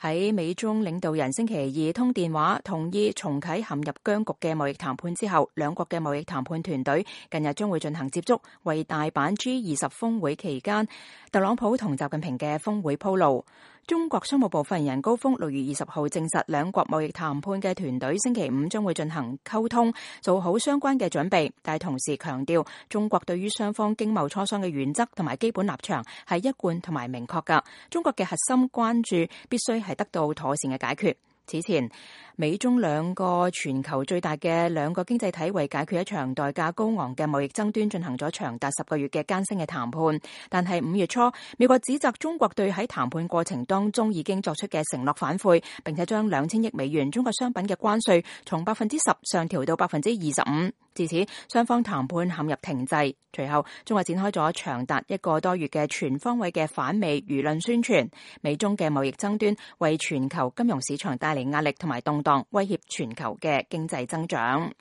喺美中領導人星期二通電話同意重啟陷入僵局嘅貿易談判之後，兩國嘅貿易談判團隊近日將會進行接觸，為大阪 G20 峰會期間特朗普同習近平嘅峰會鋪路。中國商務部發言人高峰6月20號證實，兩國貿易談判嘅團隊星期五將會進行溝通，做好相關嘅準備，但係同時強調中國對於雙方經貿磋商嘅原則同埋基本立場係一貫同埋明確㗎，中國嘅核心關注必須係得到妥善嘅解決。此前，美中兩個全球最大嘅兩個經濟體為解決一場代價高昂嘅貿易爭端進行咗長達10個月嘅艱辛嘅談判，但係5月初，美國指責中國對喺談判過程當中已經作出嘅承諾反悔，並且將2000億美元中國商品嘅關稅從10%上調到25%。自此，雙方談判陷入停滯。隨後，中國展開咗長達1個多月嘅全方位嘅反美輿論宣傳。美中嘅貿易爭端為全球金融市場帶嚟壓力同埋動盪，威脅全球嘅經濟增長。